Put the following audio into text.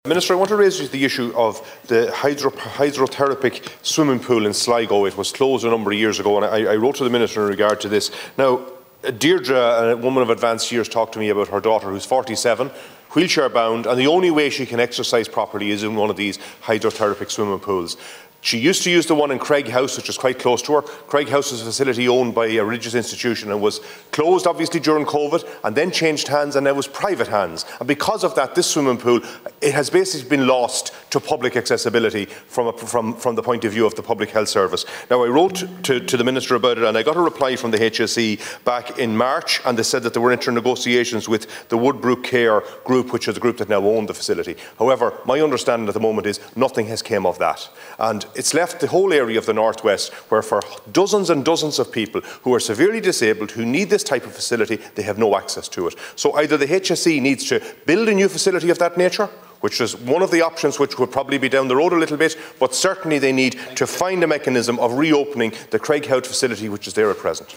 Minister, I want to raise the issue of the hydrotherapy swimming pool in Sligo. It was closed a number of years ago, and I wrote to the Minister in regard to this. Now, Deirdre, a woman of advanced years, talked to me about her daughter who's 47, wheelchair bound, and the only way she can exercise properly is in one of these hydrotherapy swimming pools. She used to use the one in Craighouse, which is quite close to her. Craighouse is a facility owned by a religious institution and was closed, obviously, during COVID, and then changed hands, and now was private hands. And because of that, this swimming pool, it has basically been lost to public accessibility from the point of view of the Public Health Service. Now, I wrote to the Minister about it, and I got a reply from the HSE back in March, and they said that they were entering negotiations with the Woodbrook Care Group, which is the group that now owned the facility. However, my understanding at the moment is nothing has come of that. And it's left the whole area of the Northwest where for dozens and dozens of people who are severely disabled, who need this type of facility, they have no access to it. So either the HSE needs to build a new facility of that nature, which is one of the options which would probably be down the road a little bit, but certainly they need to find a mechanism of reopening the Craighouse facility which is there at present.